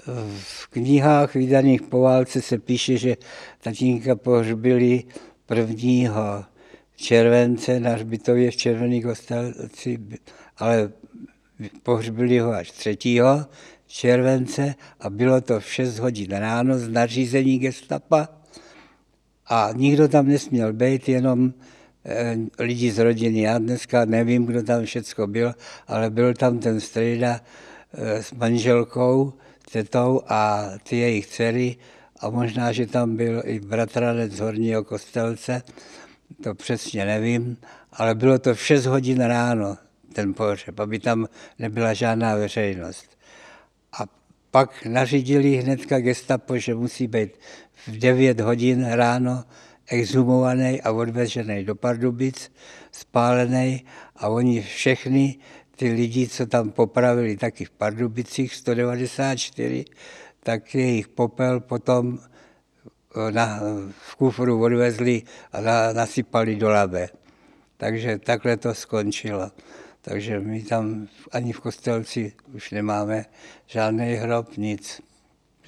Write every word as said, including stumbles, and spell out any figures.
v knihách vydaných po válce se píše, že tatínka pohřbili prvního července na hřbitově v Červený Kostelci, ale pohřbili ho až třetího července a bylo to v šest hodin ráno z nařízení gestapa a nikdo tam nesměl být, jenom eh, lidi z rodiny. Já dneska nevím, kdo tam všecko byl, ale byl tam ten strejda eh, s manželkou, tetou a ty jejich dcery a možná, že tam byl i bratranec z Horního Kostelce, to přesně nevím, ale bylo to v šest hodin ráno, ten pohřeb, aby tam nebyla žádná veřejnost. A pak nařídili hnedka gestapo, že musí být v devět hodin ráno exhumovaný a odvežený do Pardubic, spálený a oni všechny ty lidi, co tam popravili taky v Pardubicích sto devadesát čtyři, tak jejich popel potom na, v kufru odvezli a na, nasypali do Labe. Takže takhle to skončilo. Takže my tam ani v Kostelci už nemáme žádný hrob, nic.